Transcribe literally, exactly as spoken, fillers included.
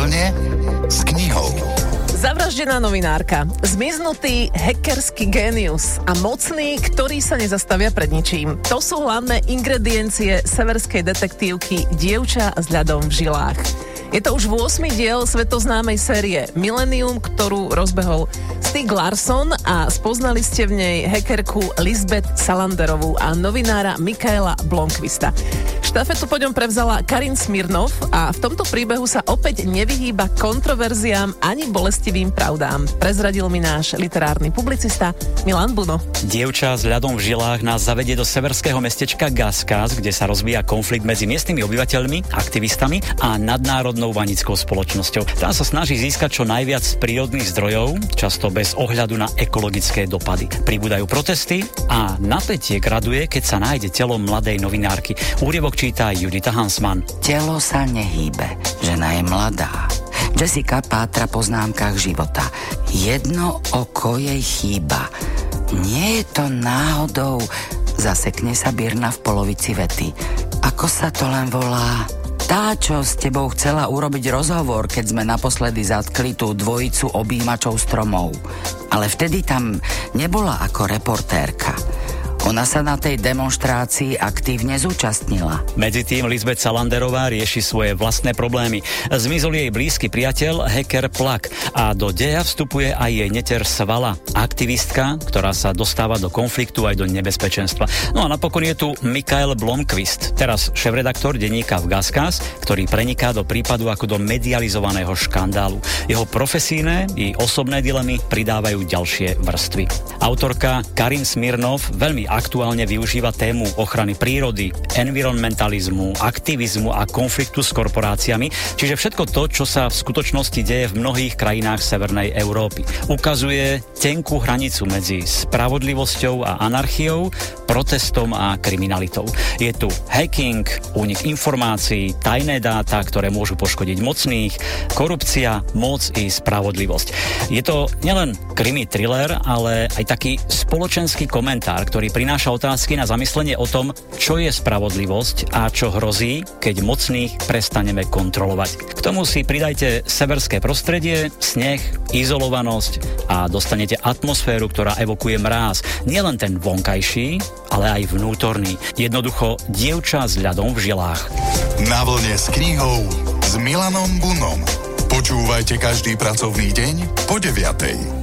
vlne s knihou. Zavraždená novinárka, zmiznutý hackerský génius a mocný, ktorý sa nezastavia pred ničím. To sú hlavné ingrediencie severskej detektívky Dievča s ľadom v žilách. Je to už ôsmy diel svetoznámej série Millennium, ktorú rozbehol Stieg Larsson a spoznali ste v nej hackerku Lisbeth Salanderovú a novinára Michaela Blomqvista. Štafetu po ňom prevzala Karin Smirnov a v tomto príbehu sa opäť nevyhýba kontroverziám ani bolestivým pravdám. Prezradil mi náš literárny publicista Milan Buno. Dievča s ľadom v žilách nás zavedie do severského mestečka Gaskas, kde sa rozvíja konflikt medzi miestnymi obyvateľmi, aktivistami a nadnárodnou vanickou spoločnosťou. Tá sa snaží získať čo najviac z prírodných zdrojov, často bez ohľadu na ekologické dopady. Pribúdajú protesty a napätie graduje, keď sa nájde telo mladej novinárky. Úryvok číta Judita Hansman. Telo sa nehýbe, žena je mladá. Jessica pátra po známkach života. Jedno oko jej chýba. Nie je to náhodou. Zasekne sa Birna v polovici vety. Ako sa to len volá? Tá, čo s tebou chcela urobiť rozhovor, keď sme naposledy zatkli tú dvojicu objímačov stromov. Ale vtedy tam nebola ako reportérka. Ona sa na tej demonštrácii aktívne zúčastnila. Medzi tým Lisbeth Salanderová rieši svoje vlastné problémy. Zmizol jej blízky priateľ, hacker Plak, a do deja vstupuje aj jej neter Svala, aktivistka, ktorá sa dostáva do konfliktu aj do nebezpečenstva. No a napokon je tu Michael Blomqvist, teraz šéfredaktor denníka v Gaskas, ktorý preniká do prípadu ako do medializovaného škandálu. Jeho profesijné i osobné dilemy pridávajú ďalšie vrstvy. Autorka Karin Smirnov veľmi aktuálne využíva tému ochrany prírody, environmentalizmu, aktivizmu a konfliktu s korporáciami, čiže všetko to, čo sa v skutočnosti deje v mnohých krajinách Severnej Európy. Ukazuje tenkú hranicu medzi spravodlivosťou a anarchiou, protestom a kriminalitou. Je tu hacking, únik informácií, tajné dáta, ktoré môžu poškodiť mocných, korupcia, moc i spravodlivosť. Je to nielen krimi thriller, ale aj taký spoločenský komentár, ktorý prináša otázky na zamyslenie o tom, čo je spravodlivosť a čo hrozí, keď mocných prestaneme kontrolovať. K tomu si pridajte severské prostredie, sneh, izolovanosť a dostanete atmosféru, ktorá evokuje mráz. Nielen ten vonkajší, ale aj vnútorný. Jednoducho dievča s ľadom v žilách. Na vlne s knihou s Milanom Bunom. Počúvajte každý pracovný deň po deviatej.